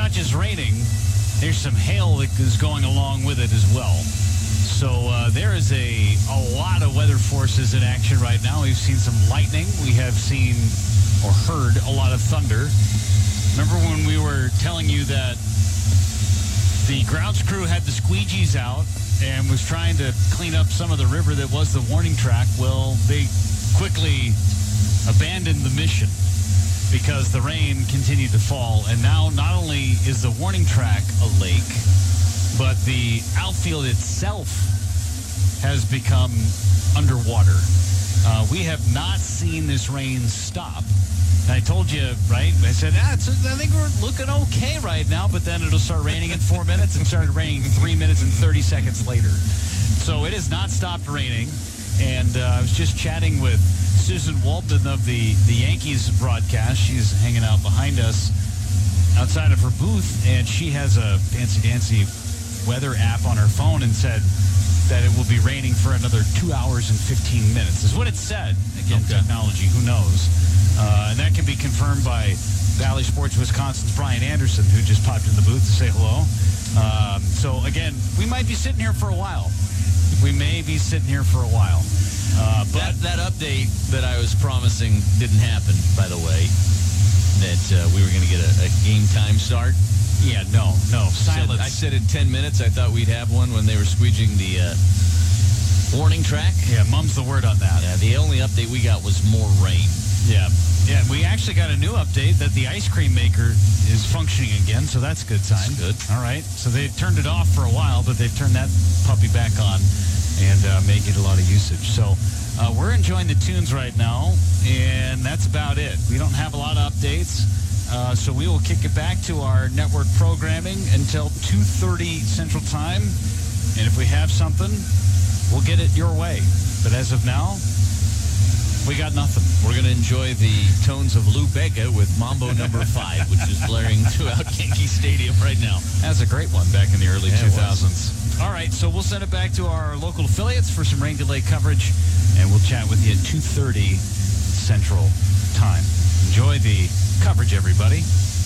not just raining, there's some hail that is going along with it as well. So there is a lot of weather forces in action right now. We've seen some lightning. We have seen or heard a lot of thunder. Remember when we were telling you that the grounds crew had the squeegees out and was trying to clean up some of the river that was the warning track? Well, they quickly abandoned the mission because the rain continued to fall. And now not only is the warning track a lake, but the outfield itself has become underwater. We have not seen this rain stop. And I told you, right? I said, I think we're looking okay right now, but then it'll start raining in 4 minutes and started raining 3 minutes and 30 seconds later. So it has not stopped raining. And I was just chatting with Susan Walton of the Yankees broadcast. She's hanging out behind us outside of her booth, and she has a fancy-dancy weather app on her phone and said that it will be raining for another 2 hours and 15 minutes, is what it said. Again, technology, who knows? And that can be confirmed by Valley Sports Wisconsin's Brian Anderson, who just popped in the booth to say hello. So, again, we might be sitting here for a while. We may be sitting here for a while. But that update that I was promising didn't happen, by the way, that we were going to get a game time start. Yeah, no. Silence. I said in 10 minutes I thought we'd have one when they were squeeging the warning track. Yeah, mum's the word on that. Yeah, the only update we got was more rain. Yeah, we actually got a new update that the ice cream maker is functioning again, so that's a good sign. That's good. All right, so they turned it off for a while, but they've turned that puppy back on and make it a lot of usage. So we're enjoying the tunes right now, and that's about it. We don't have a lot of updates. So we will kick it back to our network programming until 2:30 Central Time. And if we have something, we'll get it your way. But as of now, we got nothing. We're going to enjoy the tones of Lou Bega with Mambo number 5, which is blaring throughout Yankee Stadium right now. That's a great one back in the early 2000s. All right, so we'll send it back to our local affiliates for some rain delay coverage, and we'll chat with you at 2:30 Central Time. Enjoy the coverage, everybody.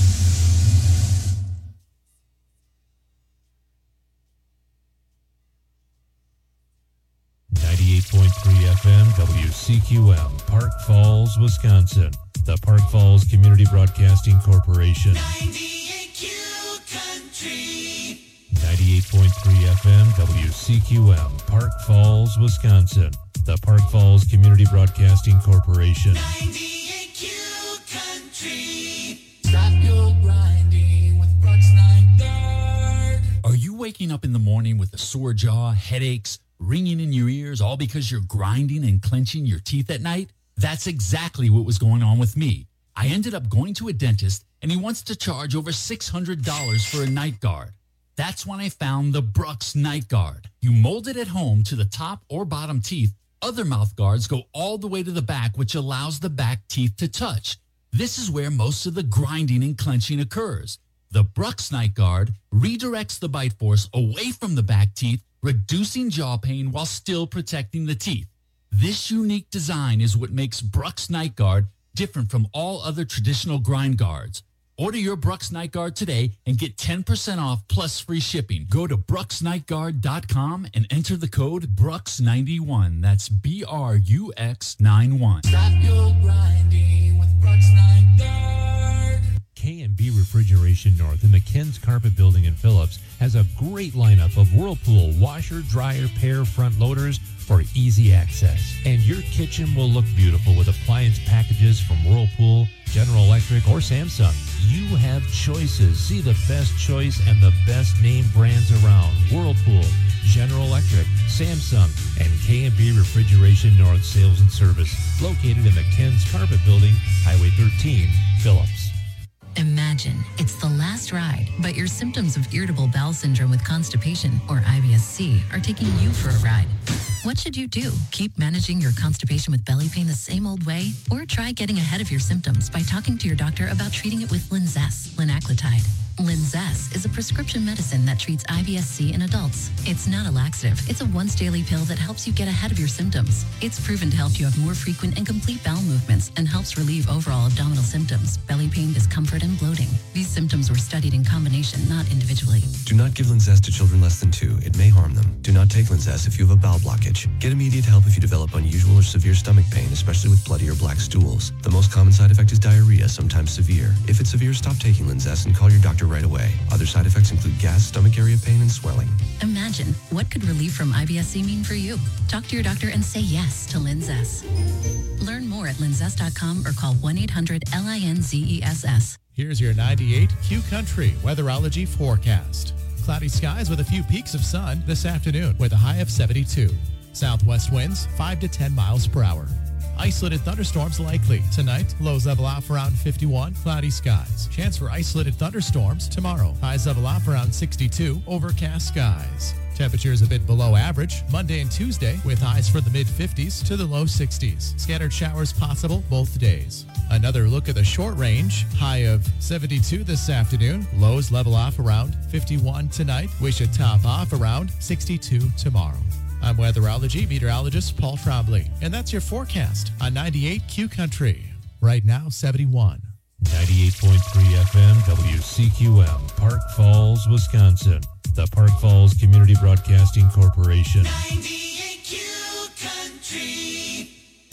FM WCQM, Park Falls, Wisconsin. The Park Falls Community Broadcasting Corporation. 98Q Country. 98.3 FM WCQM, Park Falls, Wisconsin. The Park Falls Community Broadcasting Corporation. 98Q Country. Stop your grinding with Brooks Nygaard. Are you waking up in the morning with a sore jaw, headaches, ringing in your ears, all because you're grinding and clenching your teeth at night? That's exactly what was going on with me. I ended up going to a dentist, and he wants to charge over $600 for a night guard. That's when I found the Brooks Night Guard. You mold it at home to the top or bottom teeth. Other mouth guards go all the way to the back, which allows the back teeth to touch. This is where most of the grinding and clenching occurs. The Brooks Night Guard redirects the bite force away from the back teeth, reducing jaw pain while still protecting the teeth. This unique design is what makes Brooks Night Guard different from all other traditional grind guards. Order your Brooks Night Guard today and get 10% off plus free shipping. Go to brooksnightguard.com and enter the code BRUX91. That's BRUX91. Stop your grinding with Brooks Nygaard. K&B Refrigeration North in the Ken's Carpet Building in Phillips has a great lineup of Whirlpool washer, dryer, pair front loaders for easy access. And your kitchen will look beautiful with appliance packages from Whirlpool, General Electric, or Samsung. You have choices. See the best choice and the best name brands around. Whirlpool, General Electric, Samsung, and K&B Refrigeration North Sales and Service, located in the Ken's Carpet Building, Highway 13, Phillips. Imagine it's the last ride, but your symptoms of irritable bowel syndrome with constipation, or IBS-C, are taking you for a ride. What should you do? Keep managing your constipation with belly pain the same old way? Or try getting ahead of your symptoms by talking to your doctor about treating it with Linzess, linaclotide. Linzess is a prescription medicine that treats IBS-C in adults. It's not a laxative. It's a once-daily pill that helps you get ahead of your symptoms. It's proven to help you have more frequent and complete bowel movements and helps relieve overall abdominal symptoms, belly pain, discomfort, and bloating. These symptoms were studied in combination, not individually. Do not give Linzess to children less than 2. It may harm them. Do not take Linzess if you have a bowel blockage. Get immediate help if you develop unusual or severe stomach pain, especially with bloody or black stools. The most common side effect is diarrhea, sometimes severe. If it's severe, stop taking Linzess and call your doctor right away. Other side effects include gas, stomach area pain, and swelling. Imagine, what could relief from IBS-C mean for you? Talk to your doctor and say yes to Linzess. Learn more at linzess.com or call 1-800-LINZESS. Here's your 98 Q Country weatherology forecast. Cloudy skies with a few peaks of sun this afternoon with a high of 72. Southwest winds 5 to 10 miles per hour. Isolated thunderstorms likely. Tonight, lows level off around 51, cloudy skies. Chance for isolated thunderstorms tomorrow. Highs level off around 62, overcast skies. Temperatures a bit below average Monday and Tuesday with highs from the mid-50s to the low 60s. Scattered showers possible both days. Another look at the short range. High of 72 this afternoon. Lows level off around 51 tonight. We should top off around 62 tomorrow. I'm weatherology meteorologist Paul Trombley, and that's your forecast on 98 Q Country. Right now, 71. 98.3 FM WCQM, Park Falls, Wisconsin. The Park Falls Community Broadcasting Corporation. 98 Q Country.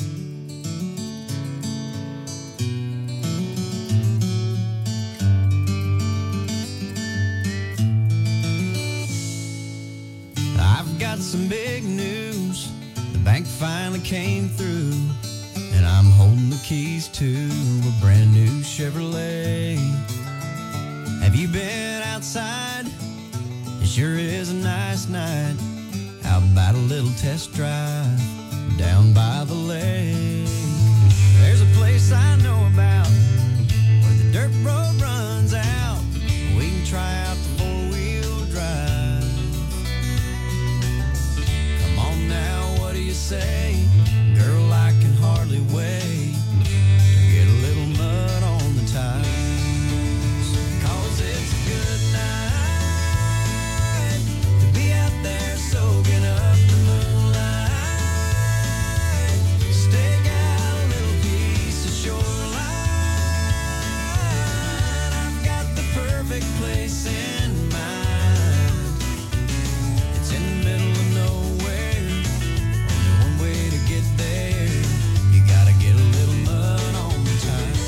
I've got some big news. The bank finally came through, and I'm holding the keys to a brand new Chevrolet. Have you been outside? It sure is a nice night. How about a little test drive down by the lake? There's a place I know about where the dirt road runs out. We can try out the four-wheel drive. Come on now, what do you say? Girl, I can hardly wait to get a little mud on the tires. 'Cause it's a good night to be out there soaking up the moonlight. Stake out a little piece of shoreline. I've got the perfect place in mind. It's in the middle of nowhere. Only one way to get there. You gotta get a little mud on the tires.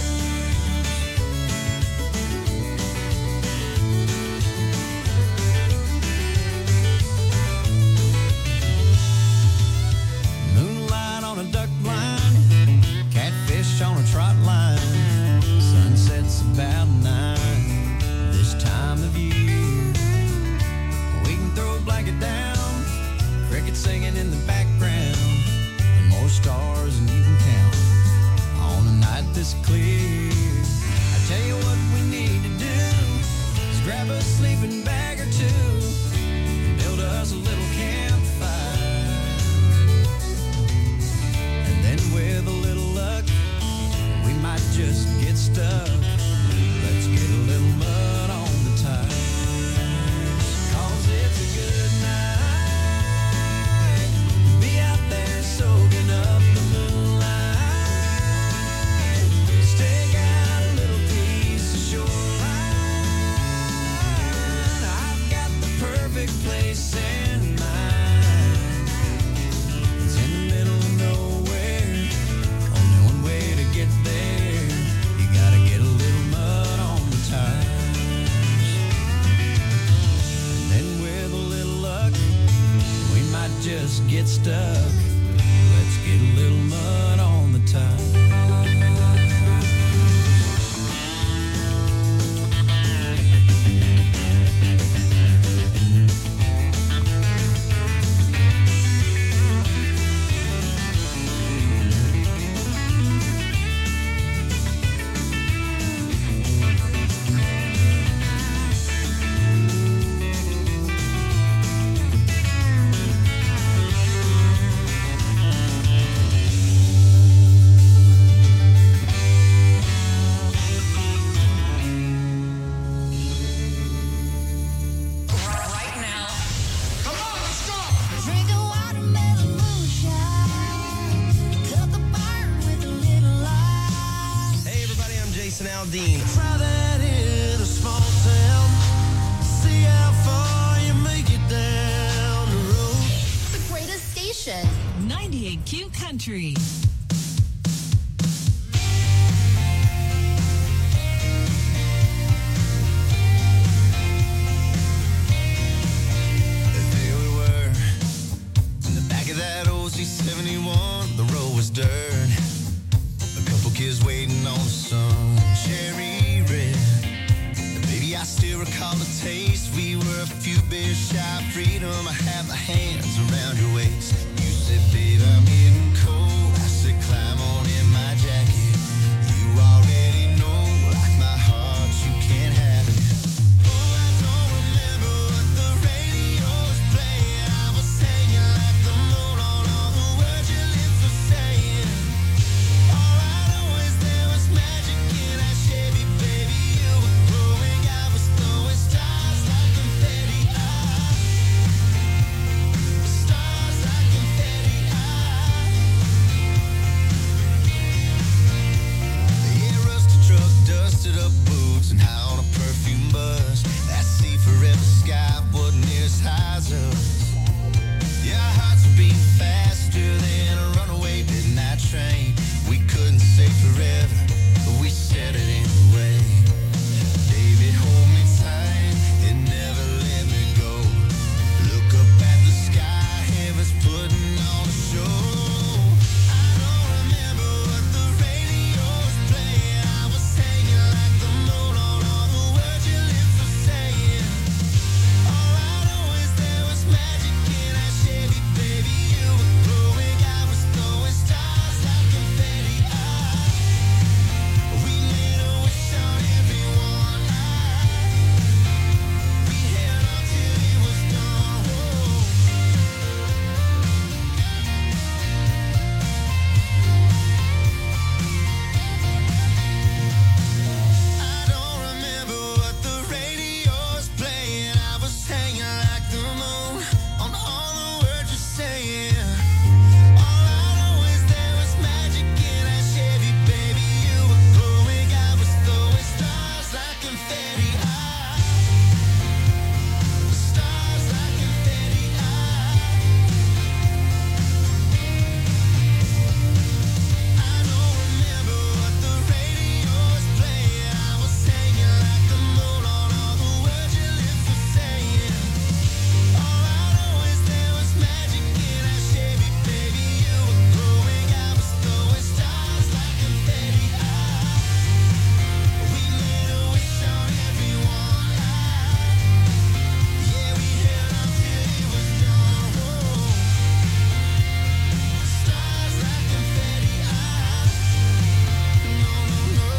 Moonlight on a duck blind, catfish on a trot line. Sunset's about 9 this time of year. We can throw a blanket down, crickets singing in the background, and more stars than you can count on a night this clear. I tell you what we need to do is grab a sleeping bag or two and build us a little campfire. And then with a little luck, we might just get stuck. Let's get a little mud on the tires. 'Cause it's a good night to be out there soaking up the moonlight. Stake out a little piece of shoreline. I've got the perfect place in mind. It's in the middle of nowhere. Only one way to get there. You gotta get a little mud on the tires. And then with a little luck, we might just get stuck. Let's get a little mud on the tires. Country. There we were, in the back of that old C71, the road was dirt. A couple kids waiting on the sun, cherry red. And baby, I still recall the taste. We were a few beers shy of freedom. I had my hands around your waist. You said, babe, I'm getting cold. I said, climb on in my jacket. You already know, like my heart, you can't have it. Oh, I don't remember what the radio was playing. I was singing like the moon on all the words your lips were saying. All I know is there was magic in that Chevy, baby. You were glowing, I was throwing stars like confetti. Stars like confetti. Yeah, rusted truck, dusted up boots, and high on a perfume bus. That sea forever sky wasn't near as high as us. Yeah, our hearts were beating faster than a runaway midnight train. We couldn't say forever, but we said it anyway. Baby, hold me tight and never let me go. Look up at the sky, heaven's putting on a show. I don't remember what the radio was playing. I was singing like the moon on all the words your lips were saying. All I know is there was magic in that Chevy, baby. You were glowing, I was throwing stars like confetti. We made a wish on everyone. We held on till it was done. I don't remember what the radio was playing. I was hanging like the moon on all the words you're saying. All I know is there was magic in that Chevy, baby. You were glowing, I was throwing stars like confetti. Stars like confetti. I don't remember what the radio was playing. I was hanging like the moon on all the words your lips were saying. All I know is there was magic in that Chevy, baby. You were glowing, I was throwing stars like confetti. We made a wish on everyone. Yeah, we held on till it was done. Stars like confetti. No, no, no.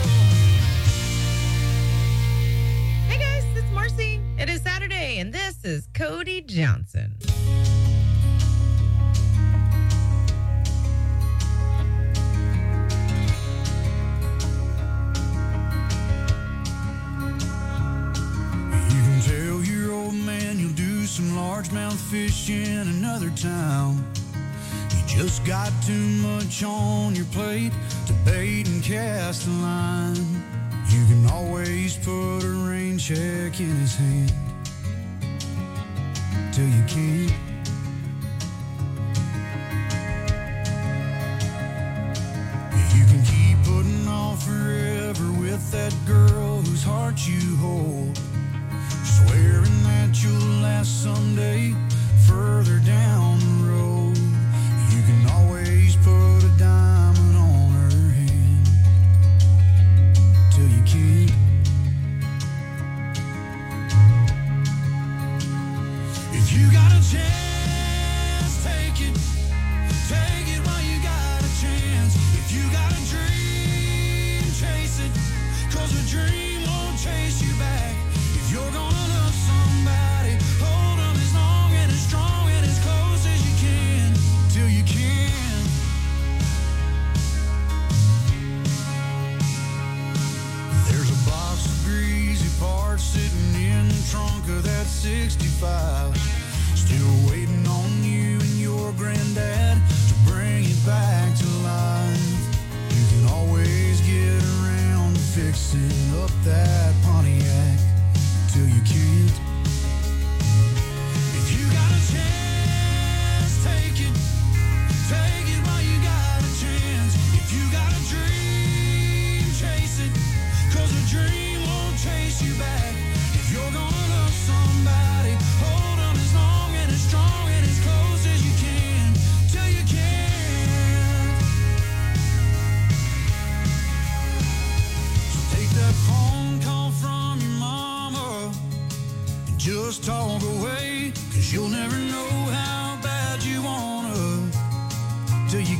Hey guys, it's Marcy. It is Saturday, and this is Cody Johnson. You can tell your old man you'll do some largemouth fish in another town. You just got too much on your plate to bait and cast a line. You can always put a rain check in his hand till you can't. You can keep putting off forever with that girl whose heart you hold, swearing that you'll last someday further down the road. You can always put a diamond on her hand till you can't. If you got a chance, take it. Take it while you got a chance. If you got a dream, chase it. 'Cause a dream won't chase you back. If you're gonna love somebody, hold them as long and as strong and as close as you can, till you can. There's a box of greasy parts sitting in the trunk of that 65, still waiting on you and your granddad to bring it back to life. You can always get around to fixing up that Pontiac till you can't. If you got a chance, take it. Take it while you got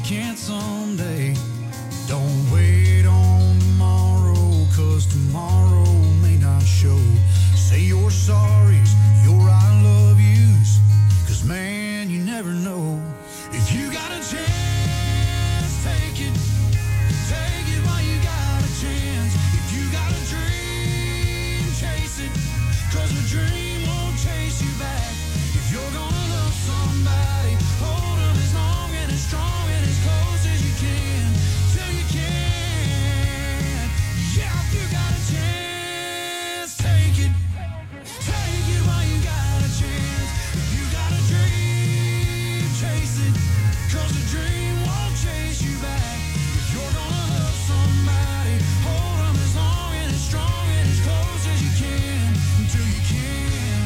can't someday. Don't wait on tomorrow, 'cause tomorrow may not show. Say your sorries, your I love yous, 'cause man, you never know. If you got a chance, take it. Take it while you got a chance. If you got a dream, chase it, 'cause a dream won't chase you back. If you're gonna love somebody, hold them as long and as strong and as close as you can, till you can. Yeah, if you got a chance, take it. Take it while you got a chance. If you got a dream, chase it, 'cause a dream won't chase you back. If you're gonna love somebody, hold them as long and as strong and as close as you can, until you can.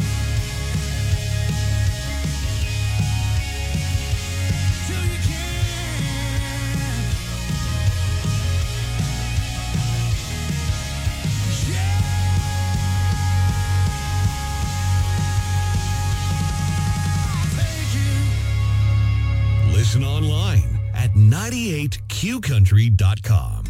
Till you can. Yeah. Take it. Listen online at 98qcountry.com.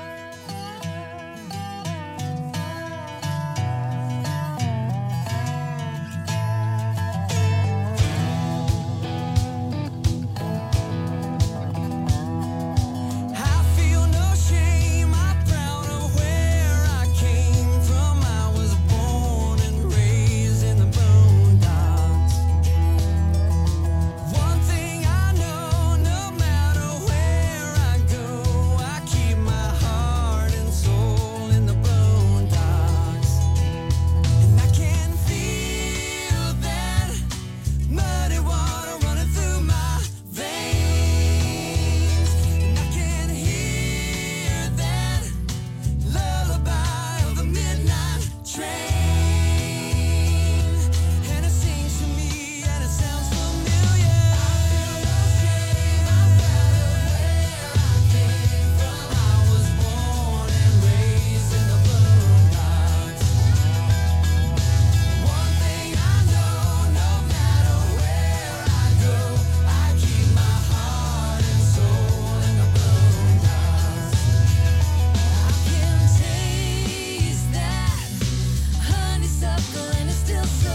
I feel no shame, I'm proud of where I came from. I was born and raised in the boondocks. One thing I know, no matter where I go, I keep my heart and soul in the boondocks. And I can feel that muddy water running through my veins. And I can hear that lullaby of the midnight train. And it sings to me and it sounds familiar. I feel no shame, I'm proud of where I came from. I was born and raised in the boondocks. One thing I know, no matter where I go, I keep my heart and soul in the boondocks. I can taste that honeysuckle and it's still so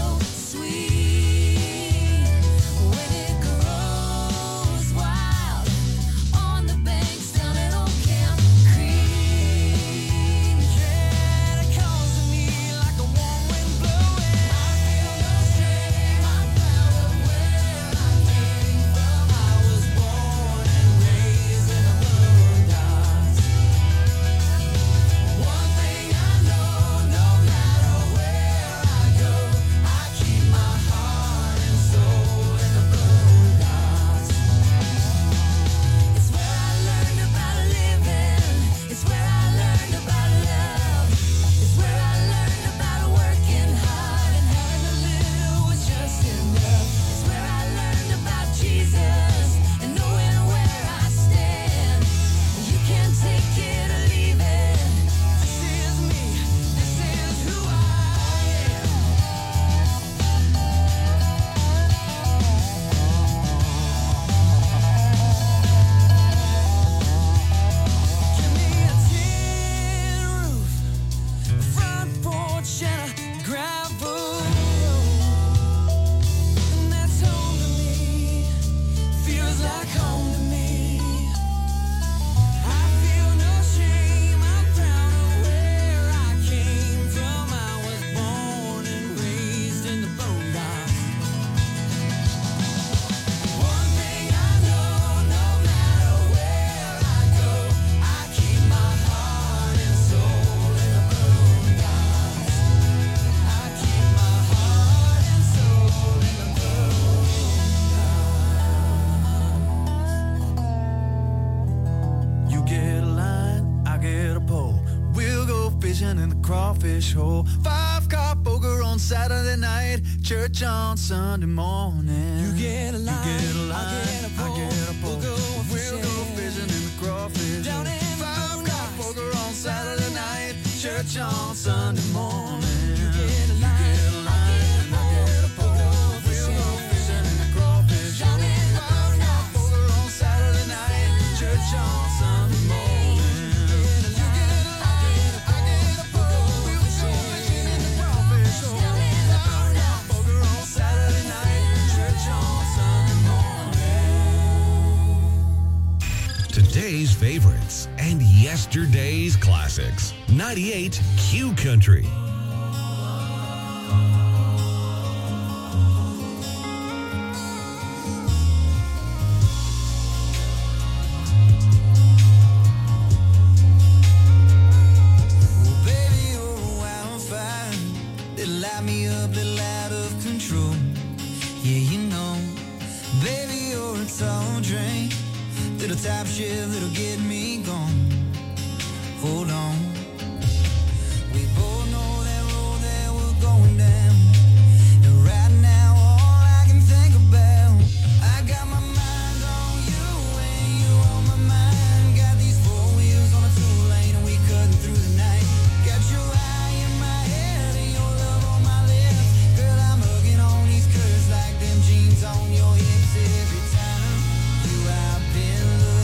sweet when it grows wild on the banks down at Old Camp Creek. Yeah, it calls to me like a warm wind blowing. I feel no shame, I'm proud of where I came from. I was born and raised in the boondocks. One thing I know, no matter where I go, I keep my heart and soul in the boondocks. It's where I learned about living. It's where I learned about love. It's where I learned about working hard and having a little was just enough. It's where I learned about Jesus and knowing where I stand. You can take it or leave it. This is me. This is who I am. Give me a tin roof, a front porch, and a gravel road, and that's home to me. Feels like home to me. I feel no shame, I'm proud of where I came from. I was born and raised in the boondocks. One thing I know, no matter where I go, I keep my heart and soul in the boondocks. I keep my heart and soul in the boondocks. You get a line, I get a pole. We'll go fishing in the crawfish hole. 5-car poker on Saturday night, church on Sunday morning. You get a line, I get a pole. We'll go fishing in the crawfish hole. 5-car poker on Saturday night, church on Sunday morning. You get a line, I get a pole. We'll go fishing in the crawfish hole. 5-car poker on Saturday night, today's favorites, and yesterday's classics. 98 Q Country. Top shift that'll get me gone. Hold on. We both know that road that we're going down. And right now, all I can think about, I got my mind on you and you on my mind. Got these four wheels on a two-lane and we cutting through the night. Got your eye in my head and your love on my lips. Girl, I'm hugging on these curves like them jeans on your hips every time. You have been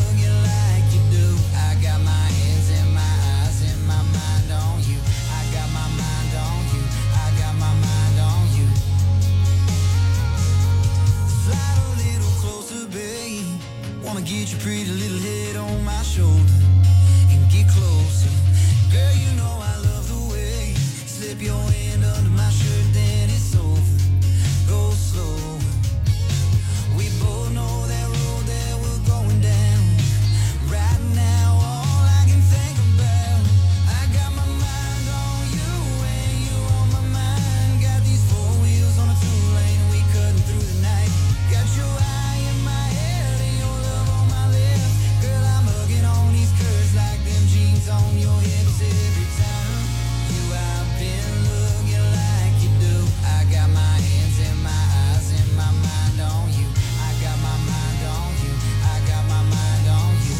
get your pretty little head on my shoulder and get closer. Girl, you know I love the way you slip your hand under my shirt, then it's over. Go slow. We both know that road that we're going down. Right now, all I can think about, I got my mind on you and you on my mind. Got these four wheels on a two-lane and we cutting through the night. Got your eye in my head and your love on my lips. Girl, I'm hugging on these curves like them jeans on your hips every time. You have been looking like you do. I got my hands and my eyes and my mind on you. I got my mind on you. I got my mind on you.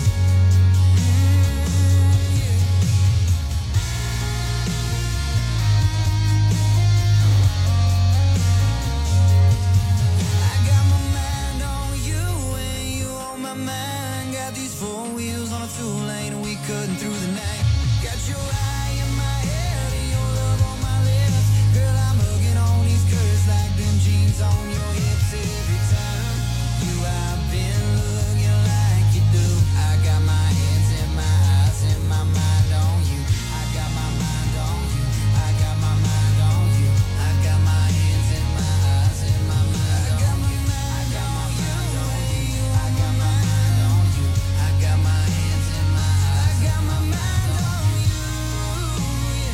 I got my mind on you and you on my mind. Got these four wheels on a two-lane and we cutting through the night. Got your eye in my head and your love on my lips. Girl, I'm hugging on these curves like them jeans on your hips every time. You have been looking like you do. I got my hands and my eyes and my mind on you. I got my mind on you. I got my mind on you. I got my hands and my eyes and my mind on you. I got my mind on you. I got my mind on you. I got my hands and my eyes. I got my mind on you. Yeah.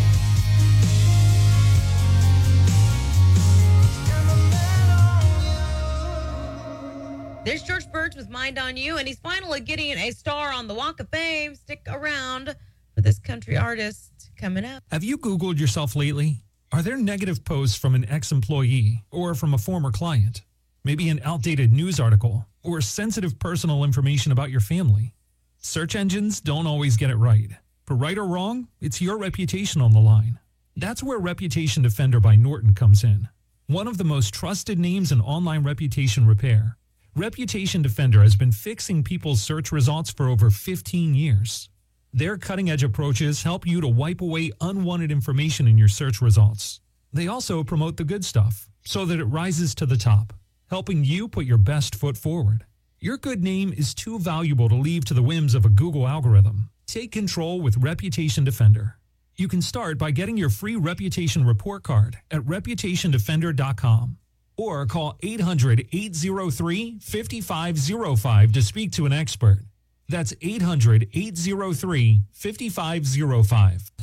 Got my mind on you. There's George Birch with Mind on You, and he's finally getting a star on the Walk of Fame. Stick around for this country artist coming up. Have you Googled yourself lately? Are there negative posts from an ex-employee or from a former client? Maybe an outdated news article or sensitive personal information about your family? Search engines don't always get it right. For right or wrong, it's your reputation on the line. That's where Reputation Defender by Norton comes in. One of the most trusted names in online reputation repair, Reputation Defender has been fixing people's search results for over 15 years. Their cutting-edge approaches help you to wipe away unwanted information in your search results. They also promote the good stuff so that it rises to the top, helping you put your best foot forward. Your good name is too valuable to leave to the whims of a Google algorithm. Take control with Reputation Defender. You can start by getting your free reputation report card at reputationdefender.com or call 800-803-5505 to speak to an expert. That's 800-803-5505.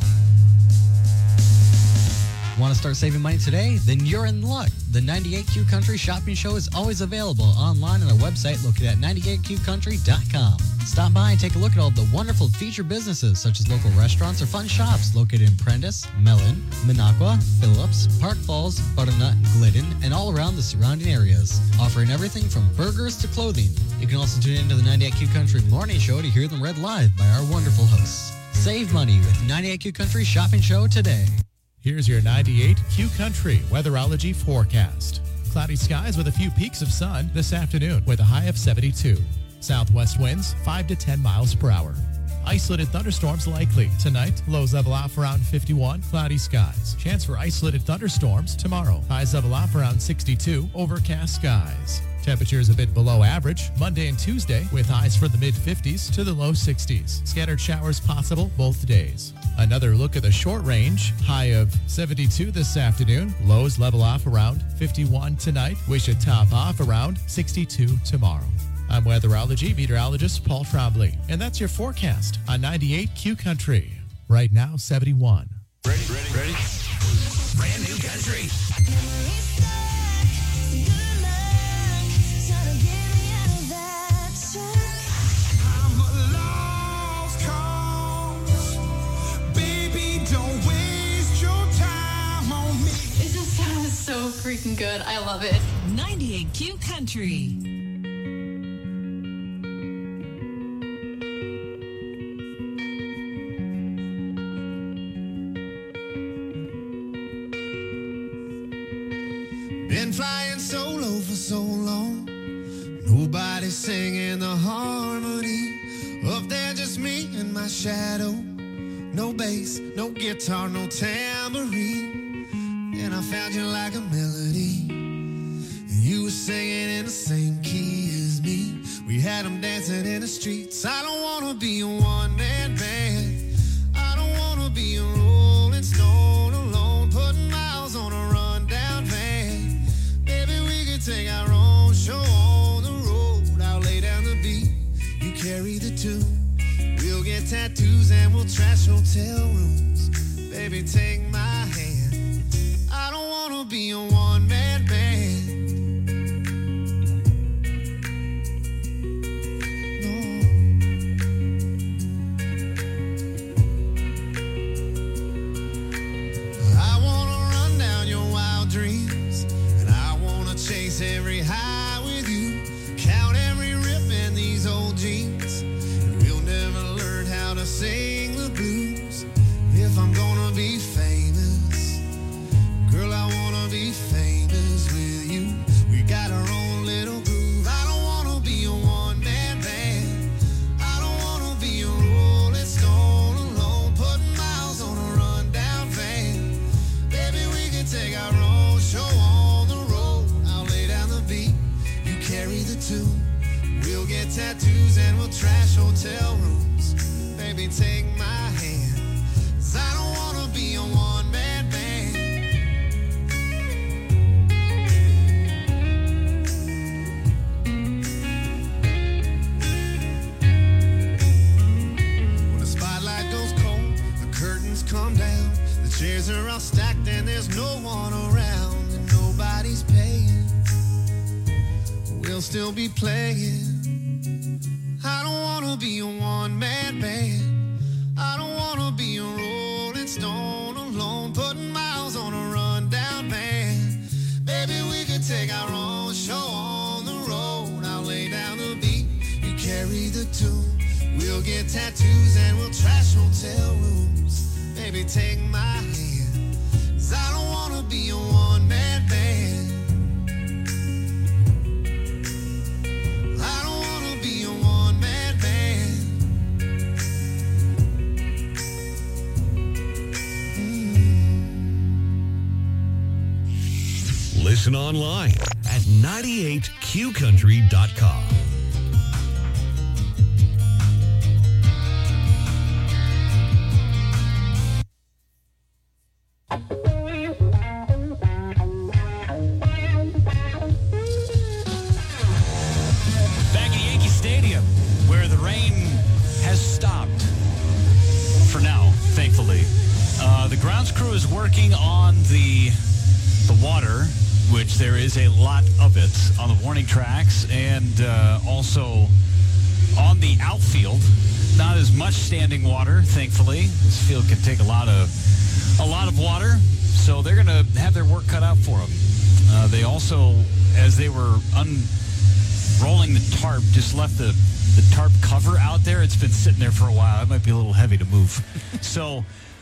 Want to start saving money today? Then you're in luck. The 98Q Country Shopping Show is always available online on our website located at 98qcountry.com. Stop by and take a look at all the wonderful featured businesses such as local restaurants or fun shops located in Prentice, Mellon, Minocqua, Phillips, Park Falls, Butternut, Glidden, and all around the surrounding areas, offering everything from burgers to clothing. You can also tune into the 98Q Country Morning Show to hear them read live by our wonderful hosts. Save money with 98Q Country Shopping Show today. Here's your 98 Q Country weatherology forecast. Cloudy skies with a few peaks of sun this afternoon with a high of 72. Southwest winds 5 to 10 miles per hour. Isolated thunderstorms likely. Tonight, lows level off around 51, cloudy skies. Chance for isolated thunderstorms tomorrow. Highs level off around 62, overcast skies. Temperatures a bit below average Monday and Tuesday with highs from the mid-50s to the low 60s. Scattered showers possible both days. Another look at the short range. High of 72 this afternoon. Lows level off around 51 tonight. We should top off around 62 tomorrow. I'm weatherology meteorologist Paul Trombley. And that's your forecast on 98 Q Country. Right now, 71. Ready? Brand new country. So freaking good. I love it. 98 Q Country. Been flying solo for so long. Nobody singing the harmony. Up there just me and my shadow. No bass, no guitar, no tambourine. And I found you like a melody. And you were singing in the same key as me. We had them dancing in the streets. I don't want to be a one-man band. I don't want to be a rolling stone alone, putting miles on a rundown van. Maybe we could take our own show on the road. I'll lay down the beat, you carry the tune. We'll get tattoos and we'll trash hotel rooms. Baby, take my hand. I don't want to be a one-man band. No. I want to run down your wild dreams, and I want to chase every high with you, count every rip in these old jeans, and we'll never learn how to sing the blues if I'm gonna be famous. Girl, I wanna be famous with you. We got our own little groove. I don't wanna be a one-man band. I don't wanna be a rolling stone alone, putting miles on a rundown van. Baby, we can take our own show on the road. I'll lay down the beat, you carry the tune. We'll get tattoos and we'll trash hotel rooms. Baby, take my hand, 'cause I don't wanna be a one-man band. Come down, the chairs are all stacked and there's no one around and nobody's paying. We'll still be playing. I don't wanna be a one-man band. I don't wanna be a rolling stone alone, putting miles on a rundown van. Baby, we could take our own show on the road. I'll lay down the beat, you carry the tune. We'll get tattoos and we'll trash hotel rooms. Baby, take my hand, 'cause I don't wanna be a one-man band. I don't wanna be a one-man band. Listen online at 98qcountry.com. Back at Yankee Stadium, where the rain has stopped for now, thankfully. The grounds crew is working on the water, which there is a lot of it on the warning tracks, and also on the outfield. Not as much standing water, thankfully. This field can take a lot of water, so they're going to have their work cut out for them. They also, as they were unrolling the tarp, just left the tarp cover out there. It's been sitting there for a while. It might be a little heavy to move. So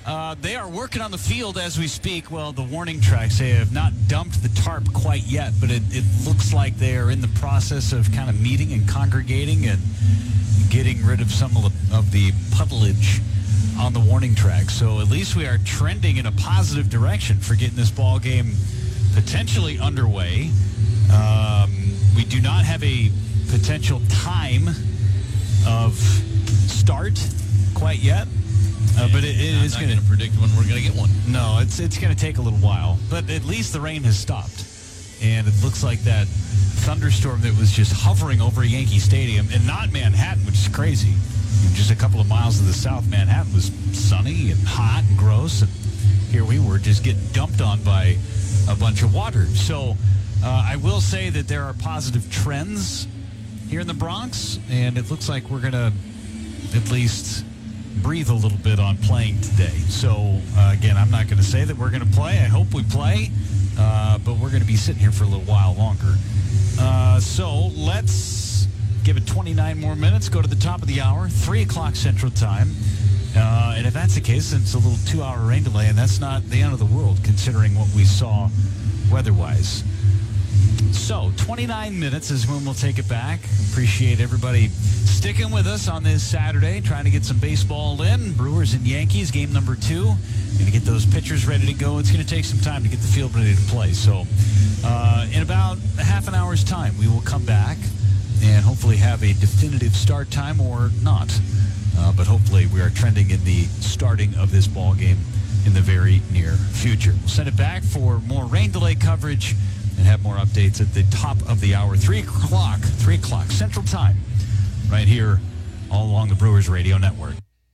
They are working on the field as we speak. Well, the warning tracks, they have not dumped the tarp quite yet, but it looks like they are in the process of kind of meeting and congregating and getting rid of some of the puddleage on the warning track. So at least we are trending in a positive direction for getting this ball game potentially underway. We do not have a potential time of start quite yet. But it is going to predict when we're going to get one. No, it's going to take a little while. But at least the rain has stopped. And it looks like that thunderstorm that was just hovering over Yankee Stadium, and not Manhattan, which is crazy. Just a couple of miles to the south, Manhattan was sunny and hot and gross. And here we were just getting dumped on by a bunch of water. So I will say that there are positive trends here in the Bronx. And it looks like we're going to at least breathe a little bit on playing today. So, again, I'm not going to say that we're going to play. I hope we play, but we're going to be sitting here for a little while longer. So let's give it 29 more minutes, go to the top of the hour, 3 o'clock Central Time. And if that's the case, then it's a little 2-hour rain delay, and that's not the end of the world considering what we saw weather-wise. So, 29 minutes is when we'll take it back. Appreciate everybody sticking with us on this Saturday, trying to get some baseball in. Brewers and Yankees, game number 2. Going to get those pitchers ready to go. It's going to take some time to get the field ready to play. So, in about a half an hour's time, we will come back and hopefully have a definitive start time or not. But hopefully we are trending in the starting of this ball game in the very near future. We'll send it back for more rain delay coverage and have more updates at the top of the hour, 3 o'clock Central Time, right here all along the Brewers Radio Network.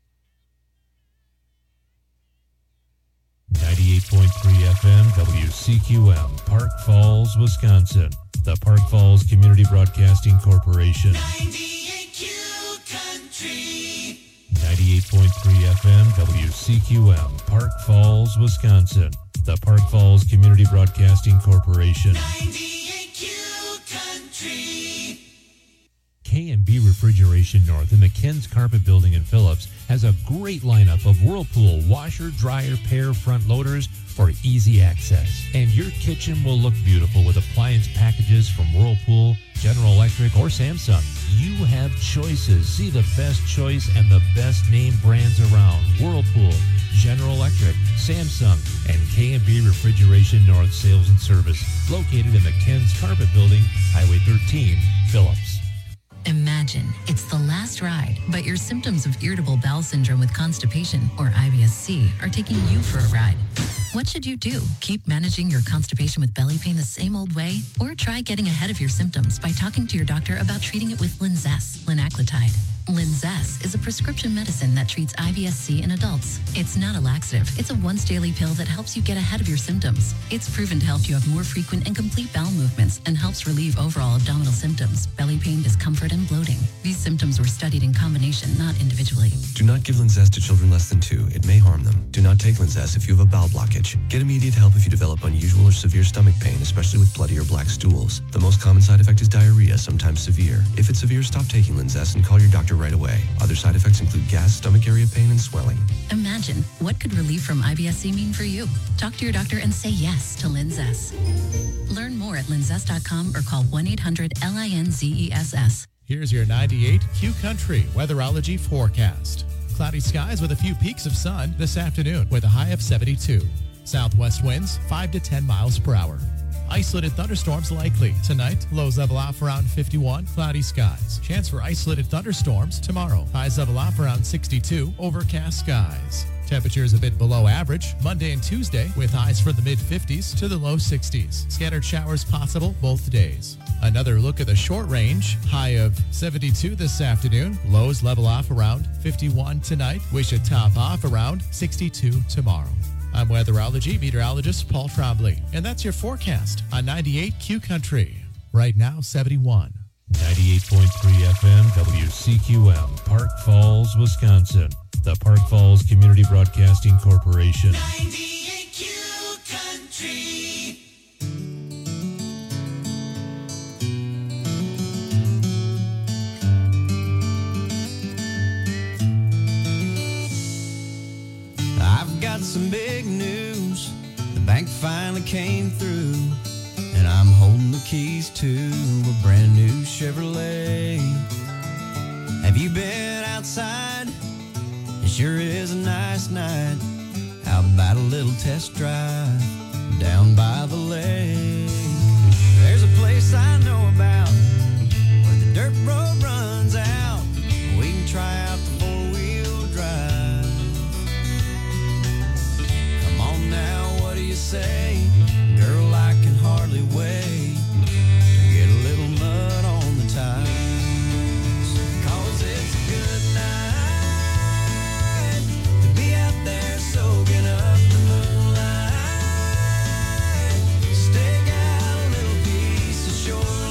98.3 FM WCQM, Park Falls, Wisconsin. The Park Falls Community Broadcasting Corporation. 98.3 FM WCQM, Park Falls, Wisconsin. The Park Falls Community Broadcasting Corporation. K&B Refrigeration North in the Ken's Carpet Building in Phillips has a great lineup of Whirlpool washer, dryer, pair, front loaders for easy access. And your kitchen will look beautiful with appliance packages from Whirlpool, General Electric, or Samsung. You have choices. See the best choice and the best name brands around. Whirlpool, General Electric, Samsung, and K&B Refrigeration North Sales and Service, located in the Ken's Carpet Building, Highway 13, Phillips. Imagine it's the last ride, but your symptoms of irritable bowel syndrome with constipation, or IBS-C, are taking you for a ride. What should you do? Keep managing your constipation with belly pain the same old way? Or try getting ahead of your symptoms by talking to your doctor about treating it with Linzess, linaclotide. Linzess is a prescription medicine that treats IBS-C in adults. It's not a laxative. It's a once-daily pill that helps you get ahead of your symptoms. It's proven to help you have more frequent and complete bowel movements and helps relieve overall abdominal symptoms, belly pain, discomfort, and bloating. These symptoms were studied in combination, not individually. Do not give Linzess to children less than 2. It may harm them. Do not take Linzess if you have a bowel blockage. Get immediate help if you develop unusual or severe stomach pain, especially with bloody or black stools. The most common side effect is diarrhea, sometimes severe. If it's severe, stop taking Linzess and call your doctor right away. Other side effects include gas, stomach area pain, and swelling. Imagine, what could relief from IBS-C mean for you? Talk to your doctor and say yes to Linzess. Learn more at linzess.com or call 1-800-LINZESS. Here's your 98 Q Country weatherology forecast. Cloudy skies with a few peaks of sun this afternoon with a high of 72. Southwest winds 5 to 10 miles per hour. Isolated thunderstorms likely tonight. Lows level off around 51. Cloudy skies. Chance for isolated thunderstorms tomorrow. Highs level off around 62. Overcast skies. Temperatures a bit below average Monday and Tuesday with highs from the mid-50s to the low 60s. Scattered showers possible both days. Another look at the short range. High of 72 this afternoon. Lows level off around 51 tonight. We should top off around 62 tomorrow. I'm weatherology meteorologist Paul Trombley, and that's your forecast on 98 Q Country. Right now, 71. 98.3 FM WCQM, Park Falls, Wisconsin. The Park Falls Community Broadcasting Corporation. 98 Q Country. I've got finally came through, and I'm holding the keys to a brand new Chevrolet. Have you been outside? It sure is a nice night. How about a little test drive down by the lake? There's a place I know about where the dirt road runs out. We can try out the four-wheel drive. Come on now, what do you say? Girl, I can hardly wait to get a little mud on the tires. 'Cause it's a good night to be out there soaking up the moonlight. Stake out a little piece of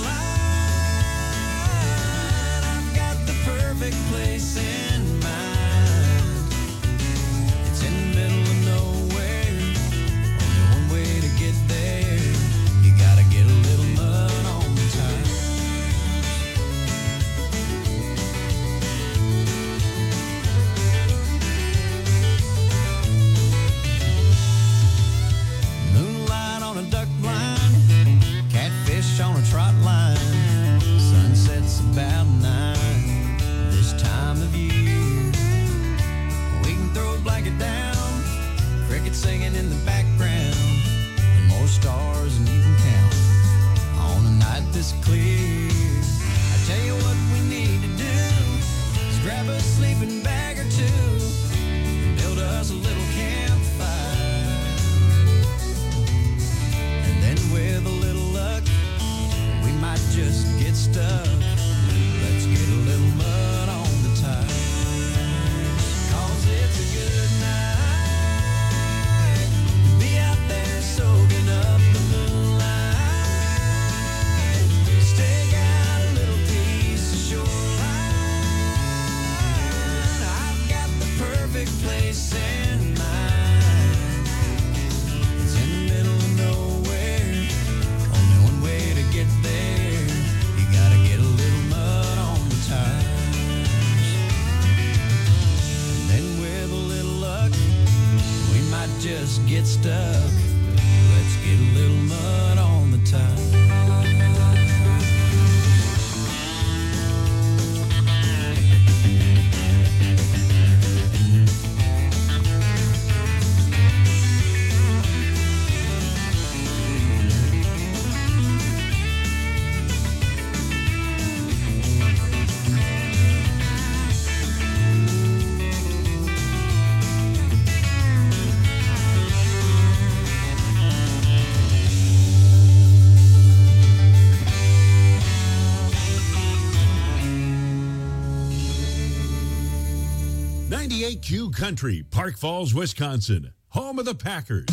shoreline. I've got the perfect place in mind. It's in the middle of nowhere. Only one way to get there. You gotta get a little mud on the tires. Moonlight on a duck blind, catfish on a trot line. Sunset's about 9 this time of year. We can throw a blanket down, crickets singing in the background, and more stars than you can count on a night this clear. I tell you what we need to do is grab a sleeping bag or two and build us a little campfire. And then with a little luck, we might just get stuck. Let's get a little mud on the tires. 'Cause it's a good night to be out there soaking up the moonlight. Stake out a little piece of shoreline. I've got the perfect place in mind. It's in the middle of nowhere. Only one way to get there. You gotta get a little mud on the tires. And then with a little luck, we might just get stuck. Let's get a little mud on the tires. Q Country, Park Falls, Wisconsin, home of the Packers.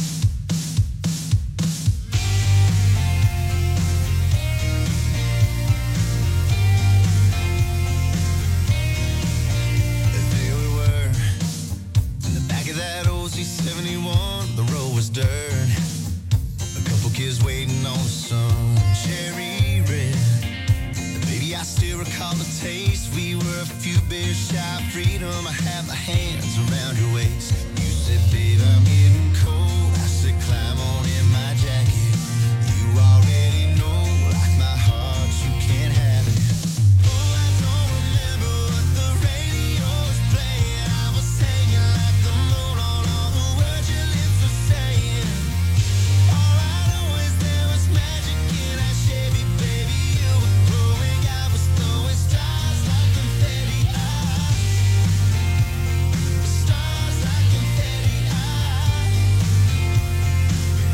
There we were, in the back of that old C71, the road was dirt. A couple kids waiting on the sun, cherry red. And baby, I still recall the taste. We were a few beers shy of freedom. I had my hands around your waist. You said, babe, I'm getting cold. I said, climb on in my jacket. You already know, like my heart, you can't have it. Oh, I don't remember what the radio was playing. I was hanging like the moon on all the words your lips were saying. All I know is there was magic in that Chevy, baby. You were glowing, I was throwing stars like confetti. Stars like confetti.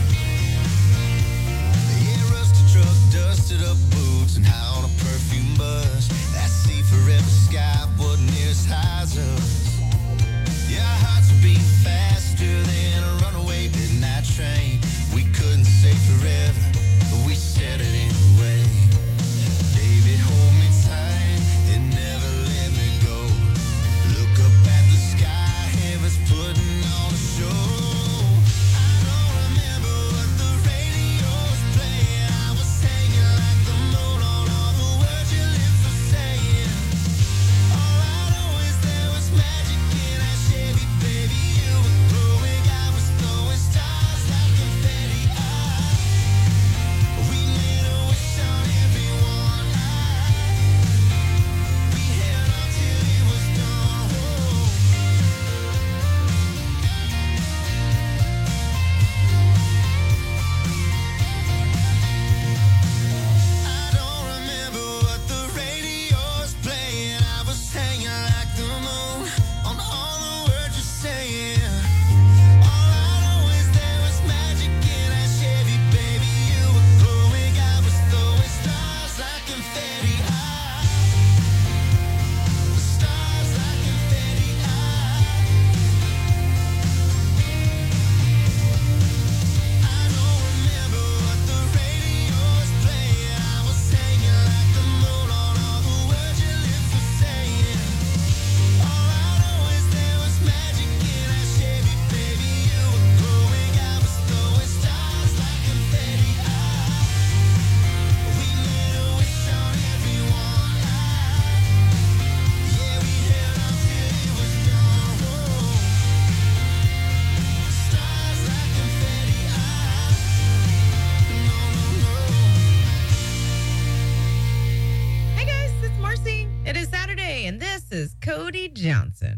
Ray, and this is Cody Johnson.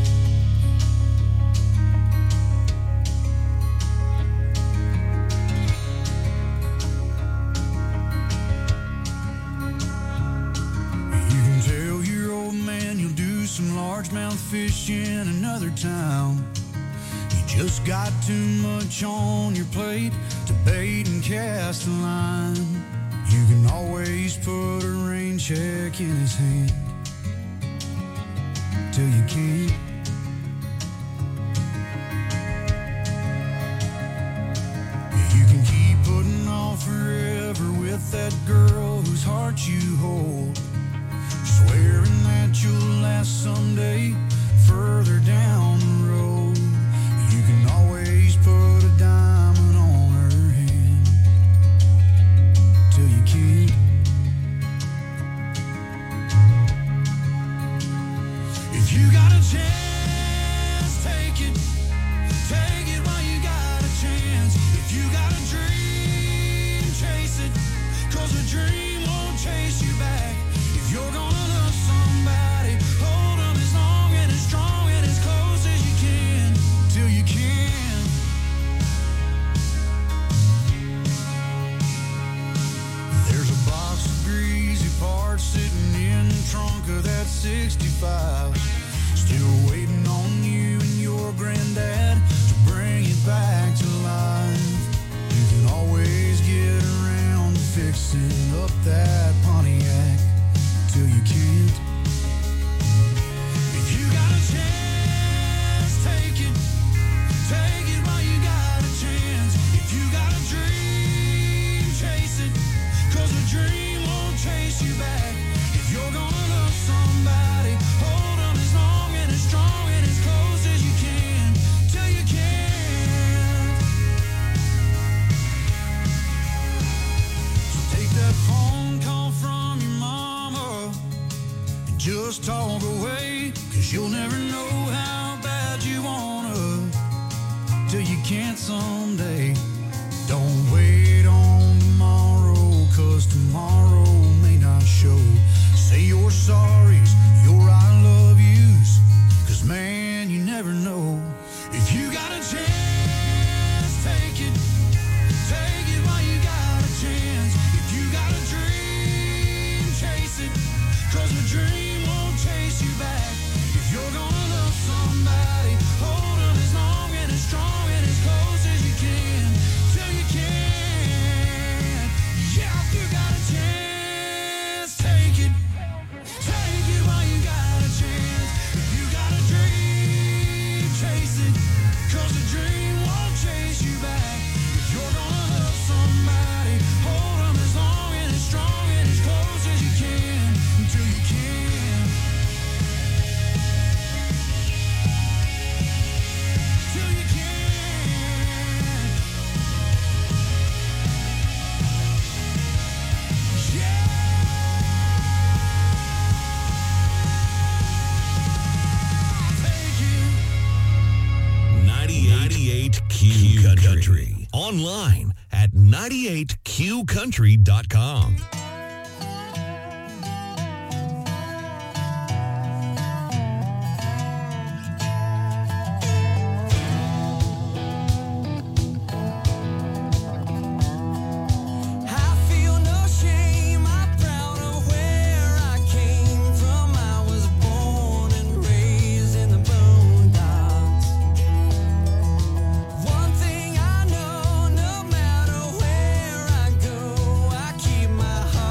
You can tell your old man you'll do some largemouth fishing in another town. You just got too much on your plate to bait and cast a line. You can always put a rain check in his hand till you can't. You can keep putting off forever with that girl whose heart you hold, swearing that you'll last someday further down the road. You can always put a diamond on her hand till you can't. If you got a chance, take it. Take it while you got a chance. If you got a dream, chase it. 'Cause a dream won't chase you back. If you're gonna love somebody, hold them as long and as strong and as close as you can, till you can. There's a box of greasy parts sitting in the trunk of that 65, still waiting on you and your granddad to bring it back to life. You can always get around to fixing up that Pontiac till you can't. If you got a chance, take it. Take it while you got a chance. If you got a dream, chase it. 'Cause a dream won't chase you back. If you're gonna love somebody, hold them as long and as strong and as close as you can, till you can't. So take that phone call from your mama and just talk away, 'cause you'll never know how bad you wanna till you can't someday. Don't wait on tomorrow, 'cause tomorrow may not show. Say your sorries, your I love yous, 'cause man, you never know. If you got a chance, take it. Take it while you got a chance. If you got a dream, chase it. 'Cause a dream won't chase you back. If you're gonna love somebody, hold them as long and as strong and as close as you can, till you can. Yeah, if you got a chance, take it. Take it while you got a chance. If you got a dream, chase it. 'Cause a dream won't chase you back. If you're gonna love somebody, hold them as long and as strong and as close as you can, until you can. Till you can. Yeah. 98 Q Country. Online at 98qcountry.com. I feel no shame, I'm proud of where I came from. I was born and raised in the boondocks. One thing I know, no matter where I go, I keep my heart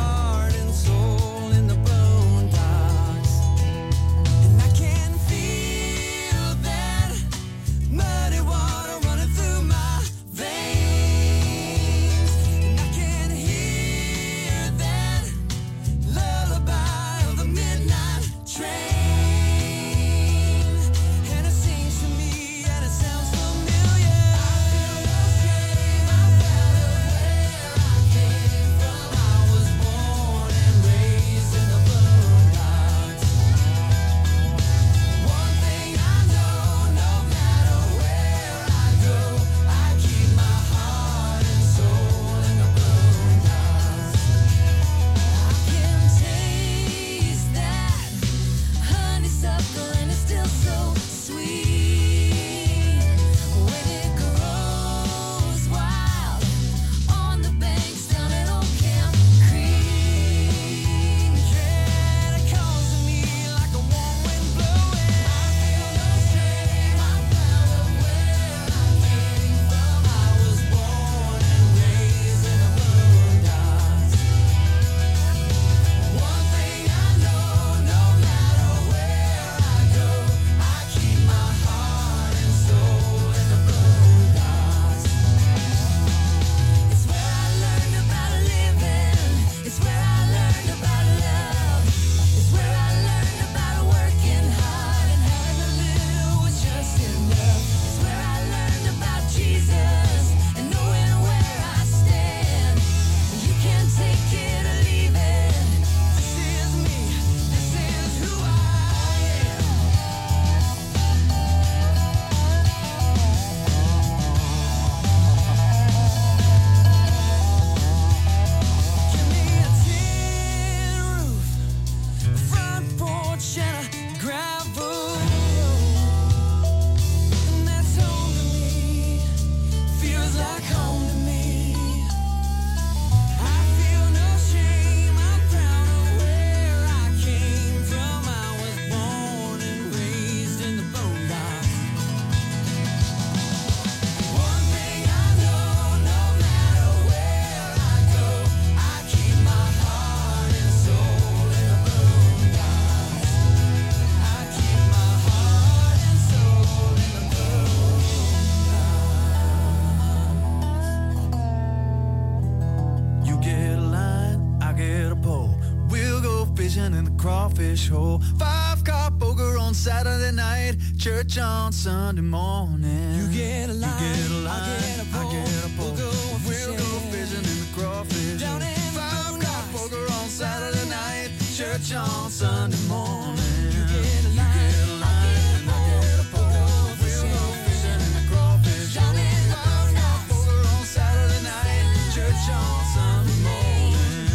crawfish hole. 5-card poker on Saturday night, church on Sunday morning. You get a line, I get a pole. We'll go fishing in the crawfish hole. 5-card poker on Saturday night, church on Sunday morning. You get a line, I get a pole. We'll go fishing in the crawfish hole. 5-card poker on Saturday night, church on Sunday morning.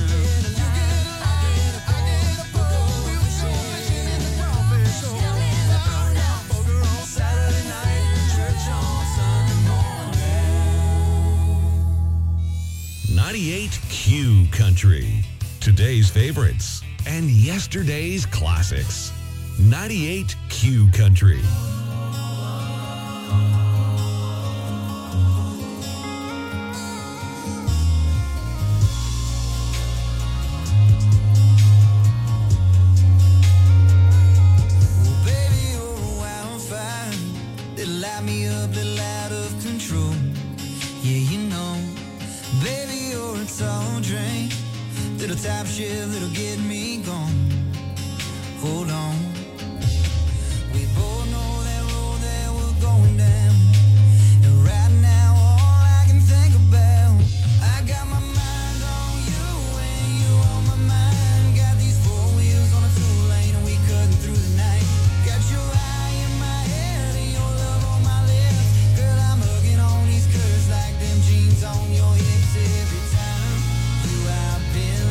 Q Country. Today's favorites and yesterday's classics. 98 Q Country. Top shift that'll get me gone. Hold on. We both know that road that we're going down. And right now, all I can think about, I got my mind on you and you on my mind. Got these 4 wheels on a 2-lane and we cutting through the night. Got your eye in my head and your love on my lips. Girl, I'm hugging on these curves like them jeans on your hips every time. You have been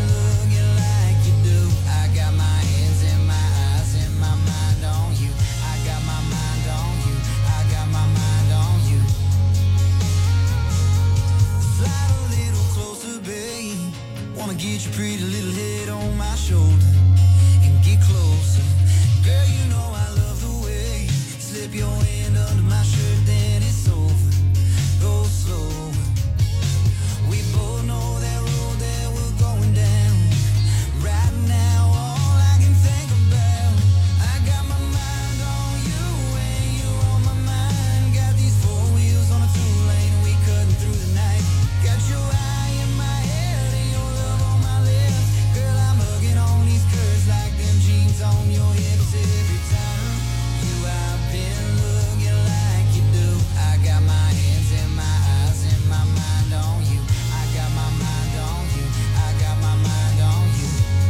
get your pretty little head on my shoulder and get closer. Girl, you know I love the way you slip your hand under my shirt, then it's over. Go slow. We both know that road that we're going down. Right now, all I can think about, I got my mind on you and you on my mind. Got these 4 wheels on a 2-lane and we cutting through the night. Got your eye in my head and your love on my lips. Girl, I'm hugging on these curves like them jeans on your hips every time. You have been looking like you do. I got my hands and my eyes and my mind on you. I got my mind on you. I got my mind on you.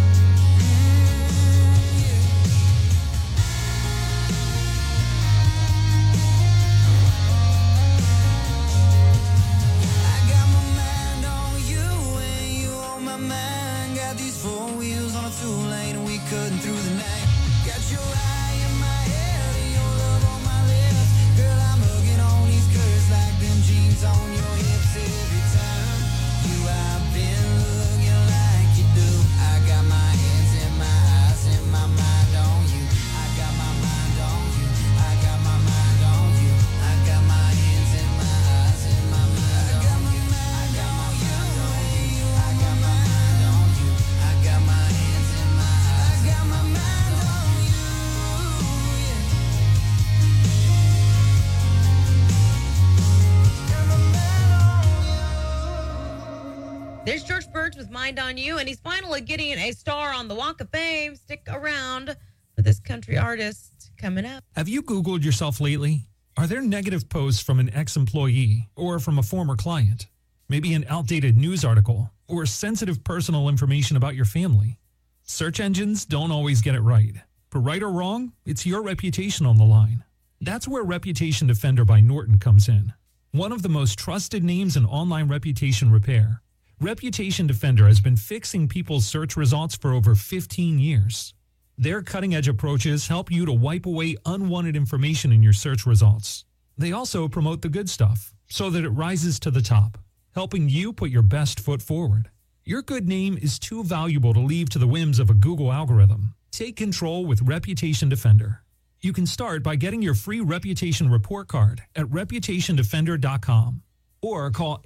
I got my mind on you and you on my mind. Got these 4 wheels on a 2-lane and we cutting through the night. Got your eye in my head and your love on my lips. Girl, I'm hugging on these curves like them jeans on your hips every time. You have been looking like you do. I got my hands and my eyes and my mind on you. I got my mind on you. I got my mind on you. I got my hands and my eyes and my mind on you. I got my mind on you. I got my mind on you. I got my hands and my eyes. I got my mind on you. There's George Birch with Mind on You, and he's finally getting a star on the Walk of Fame. Stick around for this country artist coming up. Have you Googled yourself lately? Are there negative posts from an ex-employee or from a former client? Maybe an outdated news article or sensitive personal information about your family? Search engines don't always get it right. But right or wrong, it's your reputation on the line. That's where Reputation Defender by Norton comes in. One of the most trusted names in online reputation repair, Reputation Defender has been fixing people's search results for over 15 years. Their cutting-edge approaches help you to wipe away unwanted information in your search results. They also promote the good stuff so that it rises to the top, helping you put your best foot forward. Your good name is too valuable to leave to the whims of a Google algorithm. Take control with Reputation Defender. You can start by getting your free reputation report card at reputationdefender.com. Or call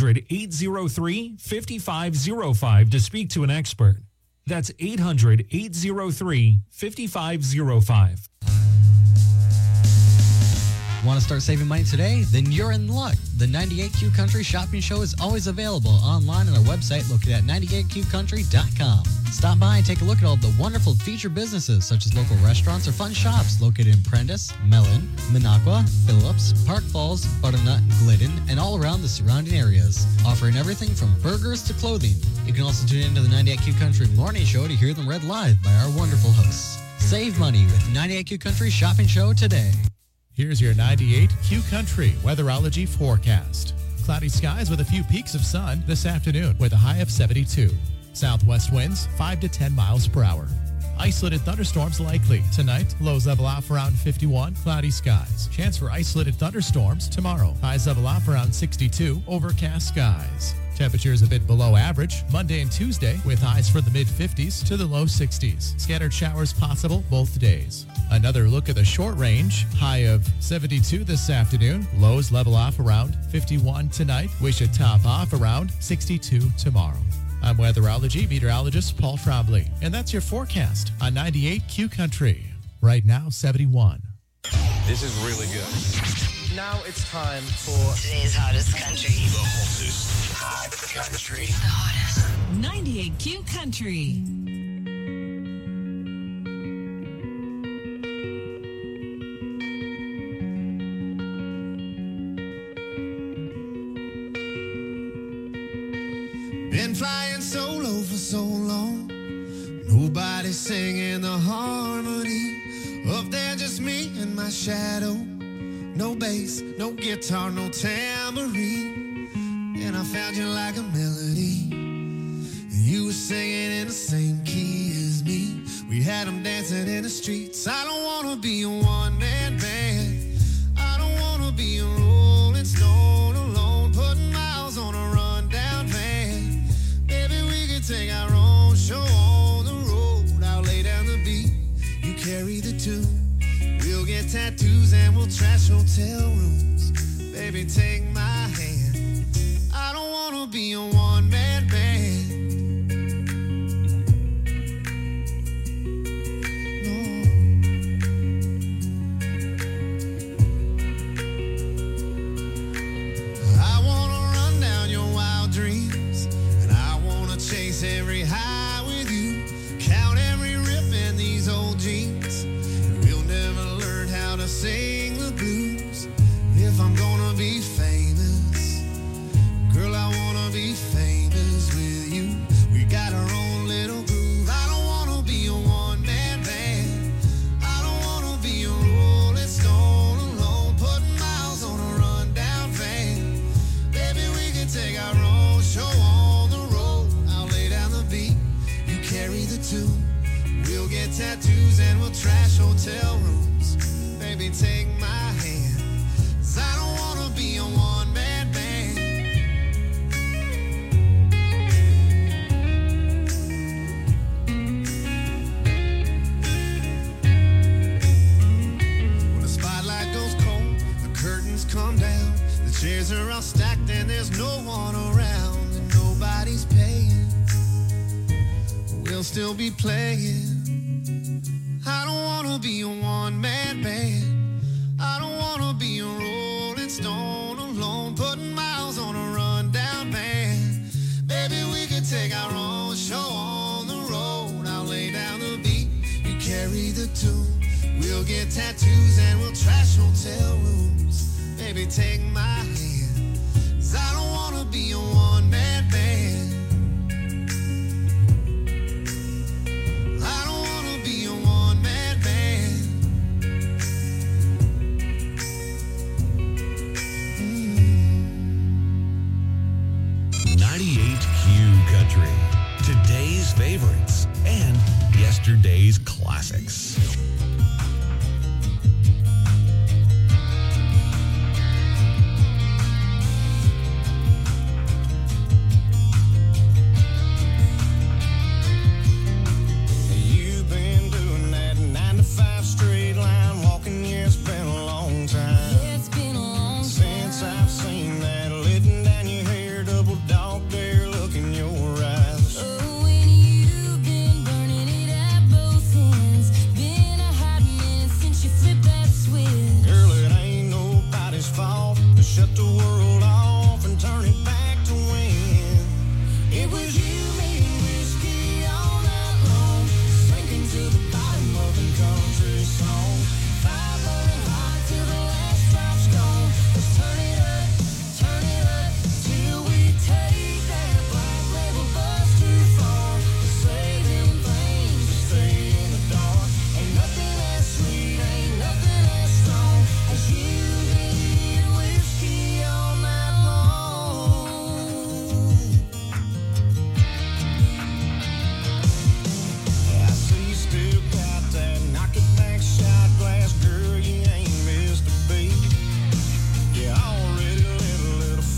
800-803-5505 to speak to an expert. That's 800-803-5505. Want to start saving money today? Then you're in luck. The 98Q Country Shopping Show is always available online on our website located at 98QCountry.com. Stop by and take a look at all the wonderful featured businesses such as local restaurants or fun shops located in Prentice, Mellon, Minocqua, Phillips, Park Falls, Butternut, Glidden, and all around the surrounding areas, offering everything from burgers to clothing. You can also tune into the 98Q Country Morning Show to hear them read live by our wonderful hosts. Save money with 98Q Country Shopping Show today. Here's your 98Q Country weatherology forecast. Cloudy skies with a few peaks of sun this afternoon with a high of 72. Southwest winds 5 to 10 miles per hour. Isolated thunderstorms likely tonight. Lows level off around 51. Cloudy skies. Chance for isolated thunderstorms tomorrow. Highs level off around 62. Overcast skies. Temperatures a bit below average Monday and Tuesday with highs from the mid-50s to the low 60s. Scattered showers possible both days. Another look at the short range. High of 72 this afternoon. Lows level off around 51 tonight. We should top off around 62 tomorrow. I'm weatherology meteorologist Paul Trombley, and that's your forecast on 98Q Country. Right now, 71. This is really good. Now it's time for today's hottest country. The hottest hot country. The hottest 98Q Country. Been flying solo for so long. Nobody singing the harmony. Up there just me and my shadow. No bass, no guitar, no tambourine. And I found you like a melody. And you were singing in the same key as me. We had them dancing in the streets. I don't want to be a one-man band. I don't want to be a rolling stone alone, putting miles on a rundown van. Maybe we could take our own show on the road. I'll lay down the beat, you carry the tune. We'll get tattoos and we'll trash hotel rooms. Baby, take my hand. I don't want to be a one-man band. No. I want to run down your wild dreams, and I want to chase every high with you. Count every rip in these old jeans. To sing the blues. If I'm gonna be famous, girl, I wanna be famous with you. We got our own little groove. I don't wanna be a one-man band. I don't wanna be a rolling stone alone, putting miles on a rundown van. Baby, we can take our own show on the road. I'll lay down the beat, you carry the tune. We'll get tattoos and we'll trash hotel rooms. Baby, take my hand, 'cause I don't wanna be a one-man band. When the spotlight goes cold, the curtains come down, the chairs are all stacked and there's no one around, and nobody's paying. We'll still be playing. I don't wanna be a one-man band. I don't wanna be a rolling stone alone, putting miles on a rundown van. Baby, we could take our own show on the road. I'll lay down the beat, you carry the tune. We'll get tattoos and we'll trash hotel rooms. Baby, take my hand, 'cause I don't wanna be a one-man